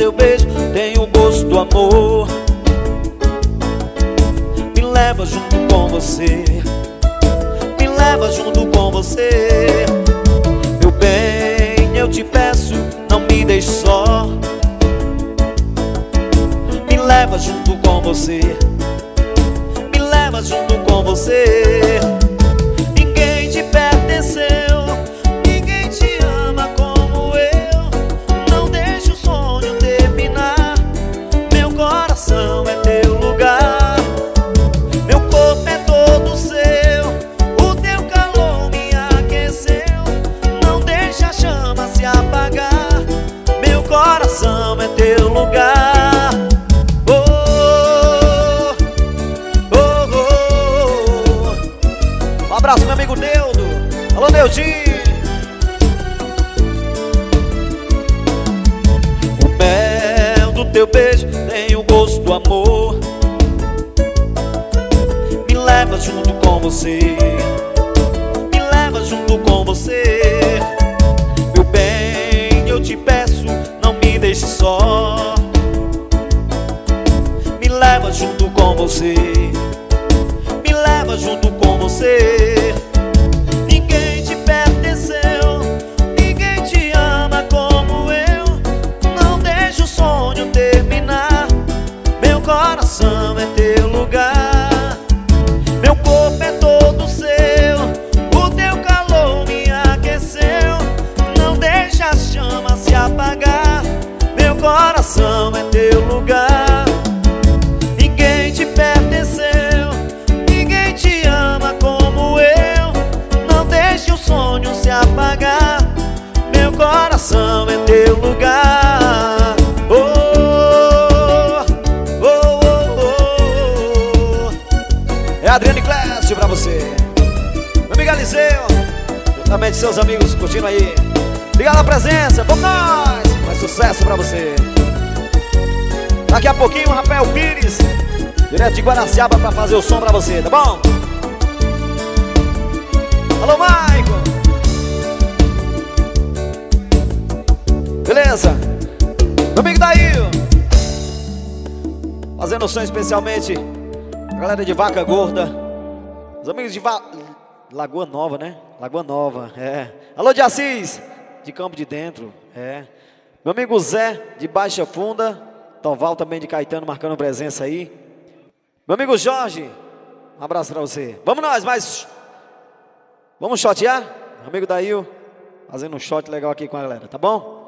teu beijo tem o gosto do amor. Me leva junto com você, me leva junto com você. Meu bem, eu te peço, não me deixe só. Me leva junto com você, me leva junto com você. Ninguém te pertenceu, ninguém te ama como eu. Não deixe o sonho terminar, meu coração é teu lugar. Meu corpo é todo seu, o teu calor me aqueceu. Não deixe a chama se apagar, meu coração é teu lugar. Um abraço, meu amigo Neudo. Alô, Neudinho. O mel do teu beijo tem o gosto do amor. Me leva junto com você, me leva junto com você. Meu bem, eu te peço, não me deixe só. Me leva junto com você, me leva junto com você. Ninguém te pertenceu, ninguém te ama como eu. Não deixe o sonho terminar, meu coração é teu lugar. Meu corpo é todo seu, o teu calor me aqueceu. Não deixe a chama se apagar, meu coração é teu lugar. Ninguém te pertenceu, ninguém te ama como eu. Não deixe o sonho se apagar, meu coração é teu lugar. Oh, oh, oh, oh. É Adriane Clécio pra você, meu amigo Eliseu, juntamente seus amigos curtindo aí. Obrigado a presença, vamos nós. Mais sucesso pra você. Daqui a pouquinho o Rafael Pires, direto de Guaraciaba, pra fazer o som pra você, tá bom? Alô, Maicon. Beleza? Meu amigo Daíl, fazendo o som especialmente a galera de Vaca Gorda, os amigos de Lagoa Nova, né? Lagoa Nova, é. Alô, de Assis, de Campo de Dentro, é. Meu amigo Zé, de Baixa Funda. Toval também de Caetano, marcando presença aí. Meu amigo Jorge, um abraço pra você. Vamos nós, mas vamos shotear? Meu amigo Daíl fazendo um shot legal aqui com a galera, tá bom?